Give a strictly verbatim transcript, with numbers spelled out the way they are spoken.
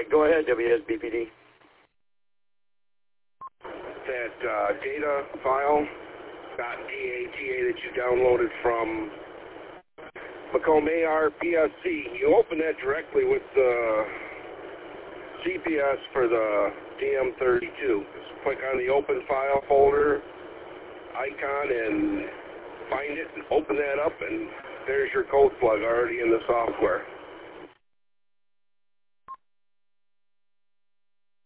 Go ahead, W S B P D. That uh, data file, .data that you downloaded from Macomb A R P S C, you open that directly with the C P S for the D M thirty-two. Just click on the open file folder icon and find it and open that up, and there's your code plug already in the software.